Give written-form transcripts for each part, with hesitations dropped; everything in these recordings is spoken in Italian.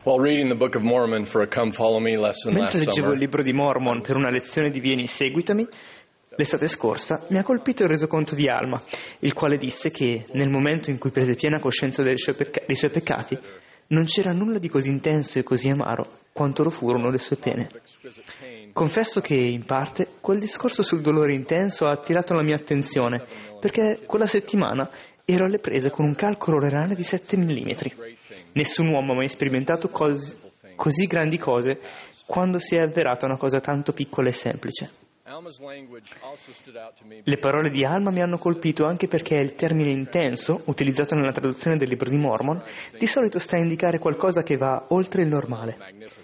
While reading the Book of Mormon for a Come Follow Me lesson last Mentre leggevo il summer, libro di Mormon per una lezione di Vieni, seguitami, l'estate scorsa mi ha colpito il resoconto di Alma, il quale disse che nel momento in cui prese piena coscienza dei suoi peccati non c'era nulla di così intenso e così amaro quanto lo furono le sue pene. Confesso che, in parte, quel discorso sul dolore intenso ha attirato la mia attenzione, perché quella settimana ero alle prese con un calcolo renale di 7 mm. Nessun uomo ha mai sperimentato così grandi cose quando si è avverata una cosa tanto piccola e semplice. Le parole di Alma mi hanno colpito anche perché il termine intenso, utilizzato nella traduzione del libro di Mormon, di solito sta a indicare qualcosa che va oltre il normale.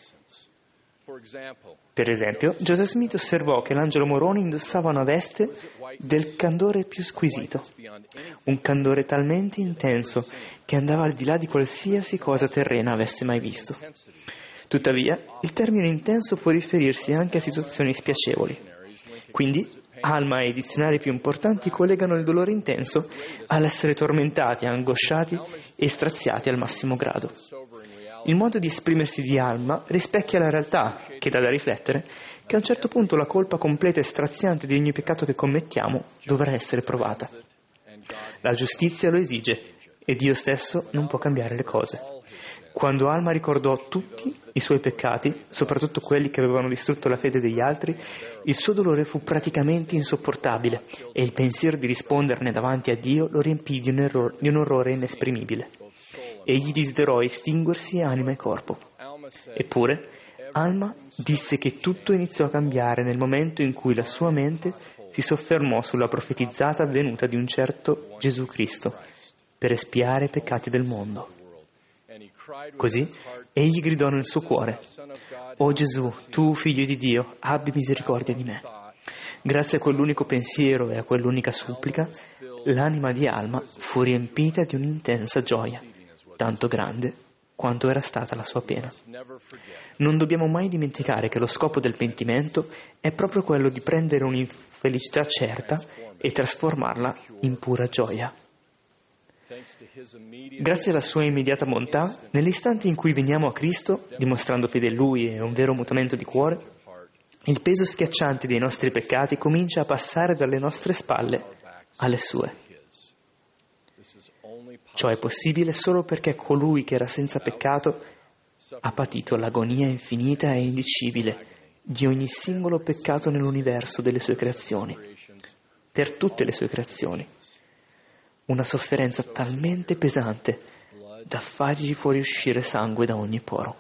Per esempio, Joseph Smith osservò che l'angelo Moroni indossava una veste del candore più squisito, un candore talmente intenso che andava al di là di qualsiasi cosa terrena avesse mai visto. Tuttavia, il termine intenso può riferirsi anche a situazioni spiacevoli. Quindi, Alma e i dizionari più importanti collegano il dolore intenso all'essere tormentati, angosciati e straziati al massimo grado. Il modo di esprimersi di Alma rispecchia la realtà, che dà da riflettere, che a un certo punto la colpa completa e straziante di ogni peccato che commettiamo dovrà essere provata. La giustizia lo esige e Dio stesso non può cambiare le cose. Quando Alma ricordò tutti i suoi peccati, soprattutto quelli che avevano distrutto la fede degli altri, il suo dolore fu praticamente insopportabile e il pensiero di risponderne davanti a Dio lo riempì di un orrore inesprimibile. Egli desiderò estinguersi anima e corpo. Eppure, Alma disse che tutto iniziò a cambiare nel momento in cui la sua mente si soffermò sulla profetizzata venuta di un certo Gesù Cristo per espiare i peccati del mondo. Così egli gridò nel suo cuore: «O Gesù, tu figlio di Dio, abbi misericordia di me». Grazie a quell'unico pensiero e a quell'unica supplica, l'anima di Alma fu riempita di un'intensa gioia, tanto grande quanto era stata la sua pena. Non dobbiamo mai dimenticare che lo scopo del pentimento è proprio quello di prendere un'infelicità certa e trasformarla in pura gioia. Grazie alla sua immediata bontà, nell'istante in cui veniamo a Cristo, dimostrando fede in Lui e un vero mutamento di cuore, il peso schiacciante dei nostri peccati comincia a passare dalle nostre spalle alle sue. Ciò è possibile solo perché colui che era senza peccato ha patito l'agonia infinita e indicibile di ogni singolo peccato nell'universo delle sue creazioni, per tutte le sue creazioni. Una sofferenza talmente pesante da fargli fuoriuscire sangue da ogni poro.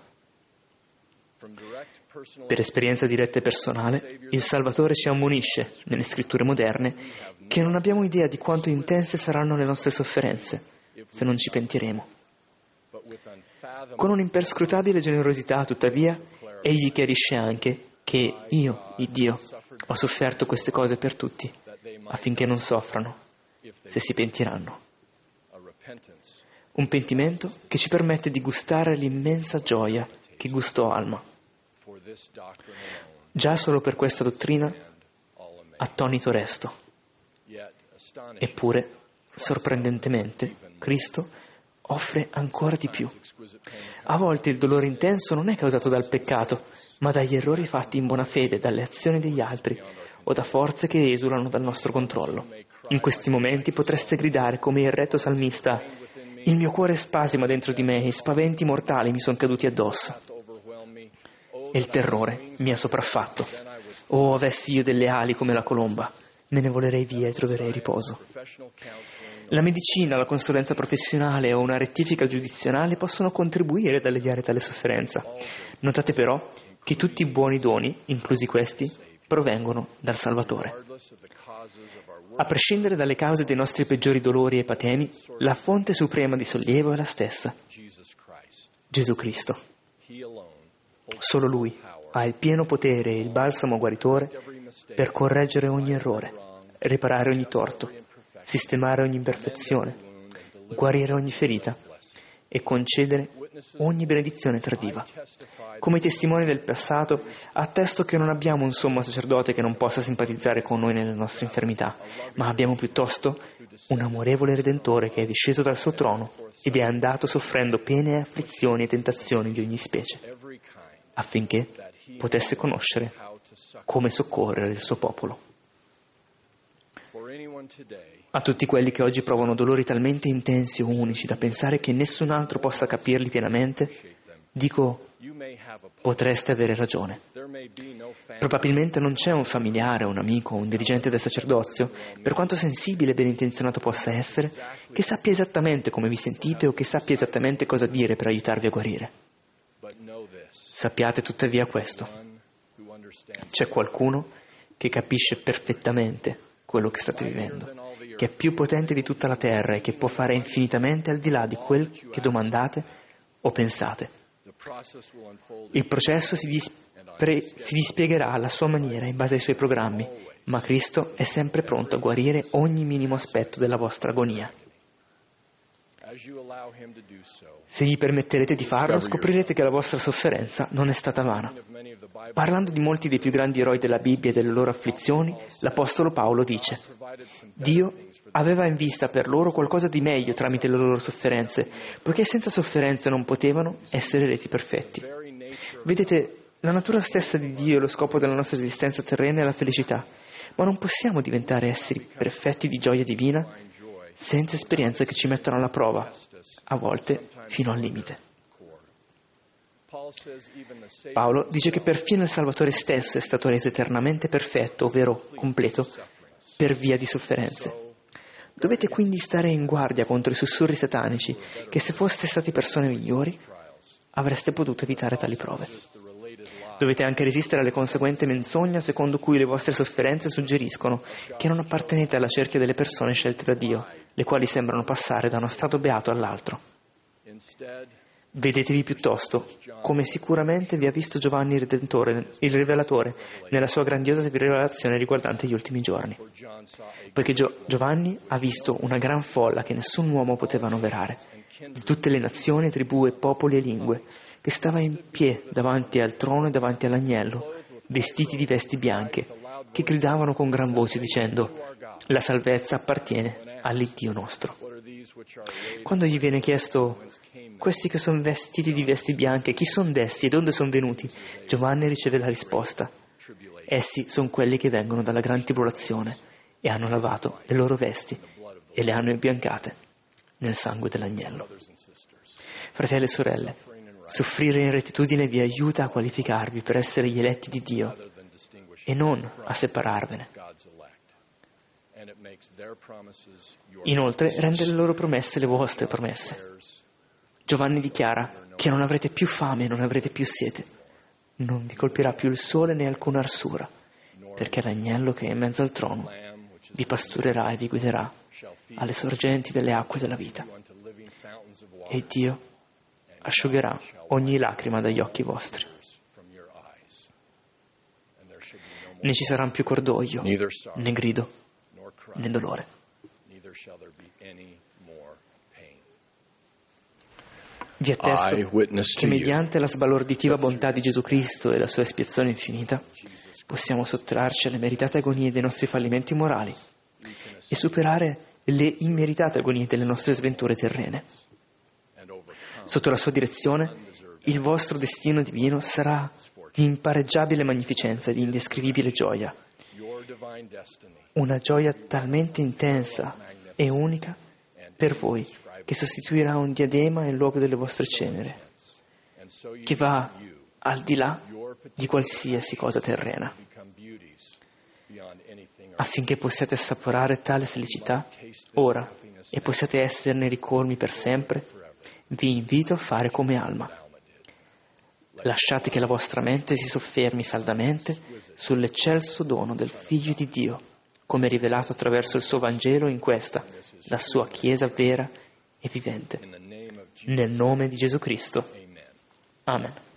Per esperienza diretta e personale, il Salvatore ci ammonisce, nelle scritture moderne, che non abbiamo idea di quanto intense saranno le nostre sofferenze, se non ci pentiremo. Con un'imperscrutabile generosità, tuttavia, egli chiarisce anche che io, il Dio, ho sofferto queste cose per tutti, affinché non soffrano, se si pentiranno. Un pentimento che ci permette di gustare l'immensa gioia che gustò Alma. Già solo per questa dottrina, attonito resto. Eppure, sorprendentemente, Cristo offre ancora di più. A volte il dolore intenso non è causato dal peccato, ma dagli errori fatti in buona fede, dalle azioni degli altri o da forze che esulano dal nostro controllo. In questi momenti potreste gridare come il retto salmista: «Il mio cuore spasima dentro di me e spaventi mortali mi sono caduti addosso. E il terrore mi ha sopraffatto. Oh, avessi io delle ali come la colomba, me ne volerei via e troverei riposo». La medicina, la consulenza professionale o una rettifica giudizionale possono contribuire ad alleviare tale sofferenza. Notate però che tutti i buoni doni, inclusi questi, provengono dal Salvatore. A prescindere dalle cause dei nostri peggiori dolori e patemi, la fonte suprema di sollievo è la stessa: Gesù Cristo. Solo Lui ha il pieno potere e il balsamo guaritore per correggere ogni errore, riparare ogni torto, sistemare ogni imperfezione, guarire ogni ferita e concedere ogni benedizione tardiva. Come testimoni del passato, attesto che non abbiamo un sommo sacerdote che non possa simpatizzare con noi nelle nostre infermità, ma abbiamo piuttosto un amorevole Redentore che è disceso dal suo trono ed è andato soffrendo pene, afflizioni e tentazioni di ogni specie, affinché potesse conoscere come soccorrere il suo popolo. A tutti quelli che oggi provano dolori talmente intensi o unici da pensare che nessun altro possa capirli pienamente, dico, potreste avere ragione. Probabilmente non c'è un familiare, un amico, un dirigente del sacerdozio, per quanto sensibile e ben intenzionato possa essere, che sappia esattamente come vi sentite o che sappia esattamente cosa dire per aiutarvi a guarire. Sappiate tuttavia questo: c'è qualcuno che capisce perfettamente quello che state vivendo, che è più potente di tutta la terra e che può fare infinitamente al di là di quel che domandate o pensate. Il processo si dispiegherà alla sua maniera in base ai suoi programmi, ma Cristo è sempre pronto a guarire ogni minimo aspetto della vostra agonia. Se gli permetterete di farlo, scoprirete che la vostra sofferenza non è stata vana. Parlando di molti dei più grandi eroi della Bibbia e delle loro afflizioni, l'Apostolo Paolo dice: Dio aveva in vista per loro qualcosa di meglio tramite le loro sofferenze, poiché senza sofferenze non potevano essere resi perfetti. Vedete, la natura stessa di Dio e lo scopo della nostra esistenza terrena è la felicità, ma non possiamo diventare esseri perfetti di gioia divina senza esperienze che ci mettano alla prova, a volte fino al limite. Paolo dice che perfino il Salvatore stesso è stato reso eternamente perfetto, ovvero completo, per via di sofferenze. Dovete quindi stare in guardia contro i sussurri satanici che, se foste stati persone migliori, avreste potuto evitare tali prove. Dovete anche resistere alle conseguenti menzogne secondo cui le vostre sofferenze suggeriscono che non appartenete alla cerchia delle persone scelte da Dio, le quali sembrano passare da uno stato beato all'altro. Vedetevi piuttosto come sicuramente vi ha visto Giovanni il Rivelatore, nella sua grandiosa rivelazione riguardante gli ultimi giorni. Poiché Giovanni ha visto una gran folla che nessun uomo poteva annoverare, di tutte le nazioni, tribù e popoli e lingue, che stava in piedi davanti al trono e davanti all'agnello, vestiti di vesti bianche, che gridavano con gran voce dicendo: la salvezza appartiene all'Iddio nostro. Quando gli viene chiesto: questi che sono vestiti di vesti bianche, chi sono essi e dove sono venuti? Giovanni riceve la risposta: essi sono quelli che vengono dalla gran tribolazione e hanno lavato le loro vesti e le hanno imbiancate nel sangue dell'agnello. Fratelli e sorelle, soffrire in rettitudine vi aiuta a qualificarvi per essere gli eletti di Dio e non a separarvene. Inoltre rende le loro promesse le vostre promesse. Giovanni dichiara che non avrete più fame e non avrete più sete. Non vi colpirà più il sole né alcuna arsura, perché l'agnello che è in mezzo al trono vi pasturerà e vi guiderà alle sorgenti delle acque della vita. E Dio asciugherà ogni lacrima dagli occhi vostri. Ne ci saranno più cordoglio, né grido, né dolore. Vi attesto che mediante la sbalorditiva bontà di Gesù Cristo e la sua espiazione infinita possiamo sottrarci alle meritate agonie dei nostri fallimenti morali e superare le immeritate agonie delle nostre sventure terrene. Sotto la sua direzione, il vostro destino divino sarà di impareggiabile magnificenza e di indescrivibile gioia. Una gioia talmente intensa e unica per voi che sostituirà un diadema in luogo delle vostre ceneri, che va al di là di qualsiasi cosa terrena. Affinché possiate assaporare tale felicità ora e possiate esserne ricolmi per sempre, vi invito a fare come Alma. Lasciate che la vostra mente si soffermi saldamente sull'eccelso dono del Figlio di Dio, come rivelato attraverso il suo Vangelo in questa, la sua Chiesa vera e vivente. Nel nome di Gesù Cristo. Amen.